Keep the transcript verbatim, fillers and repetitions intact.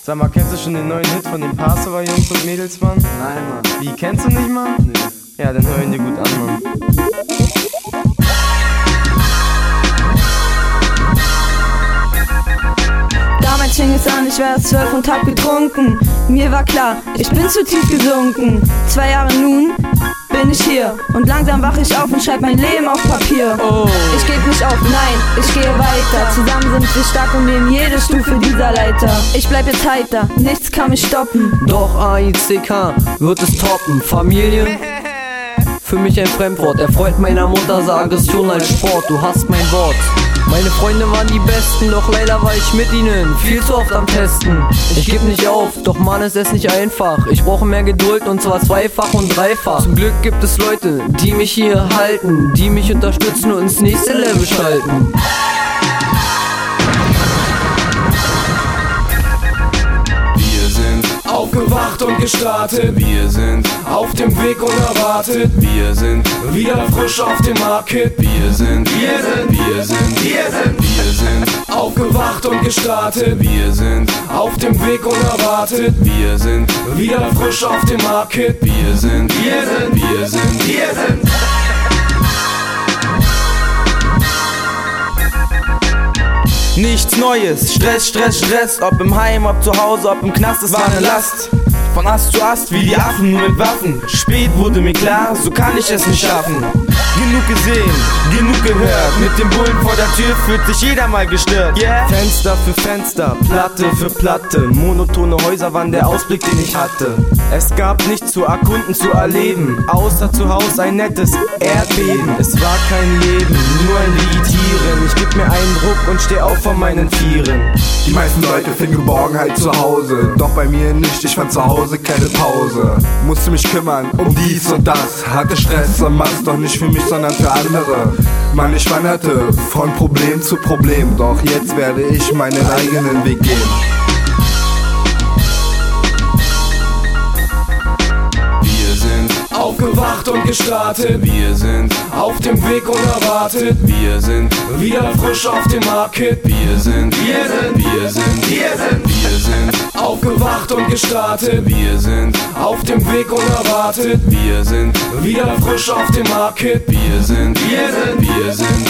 Sag mal, kennst du schon den neuen Hit von den Passover Jungs und Mädels, Mann? Nein, Mann. Wie, kennst du nicht, Mann? Nee. Ja, dann hör ihn dir gut an, Mann. Damals fing es an, ich war erst zwölf und hab getrunken. Mir war klar, ich bin zu tief gesunken. Zwei Jahre nun bin ich hier und langsam wach ich auf und schreib mein Leben auf Papier. Oh. Ich geb nicht auf, nein, ich gehe weiter. Zusammen sind wir stark und nehmen jede Stufe dieser Leiter. Ich bleib jetzt heiter, nichts kann mich stoppen. Doch A I C K wird es toppen. Familie? Für mich ein Fremdwort. Er freut meiner Mutter, sah Aggression als Sport. Du hast mein Wort. Meine Freunde waren die Besten, doch leider war ich mit ihnen viel zu oft am Testen. Ich geb nicht auf, doch Mann, ist es nicht einfach. Ich brauche mehr Geduld und zwar zweifach und dreifach. Zum Glück gibt es Leute, die mich hier halten, die mich unterstützen und ins nächste Level schalten. Aufgewacht und gestartet, wir sind auf dem Weg unerwartet, wir sind wieder frisch auf dem Market, wir sind, wir sind, wir sind, wir sind, wir sind aufgewacht und gestartet, wir sind auf dem Weg unerwartet, wir sind wieder frisch auf dem Market, wir sind, wir sind, wir sind, wir sind. Nichts Neues, Stress, Stress, Stress. Ob im Heim, ob zu Hause, ob im Knast, es war eine Last. Von Ast zu Ast, wie die Affen, nur mit Waffen. Spät wurde mir klar, so kann ich es nicht schaffen. Genug gesehen, genug gehört. Mit dem Bullen vor der Tür fühlt sich jeder mal gestört. Yeah. Fenster für Fenster, Platte für Platte. Monotone Häuser waren der Ausblick, den ich hatte. Es gab nichts zu erkunden, zu erleben, außer zu Hause ein nettes Erdbeben. Es war kein Leben, nur ein Vegetieren. Ich geb mir einen Druck und steh auf von meinen Vieren. Die meisten Leute finden Geborgenheit zu Hause, doch bei mir nicht, ich fand zu Hause keine Pause. Musste mich kümmern um dies und das, hatte Stress und mach's doch nicht für mich, sondern für andere. Mann, ich wanderte von Problem zu Problem, doch jetzt werde ich meinen eigenen Weg gehen. Aufgewacht und gestartet, wir sind auf dem Weg unerwartet, wir sind wieder frisch auf dem Market, wir sind, wir sind, wir sind, wir sind, wir sind aufgewacht und gestartet, wir sind auf dem Weg unerwartet, wir sind wieder frisch auf dem Market, wir sind, wir sind, wir sind,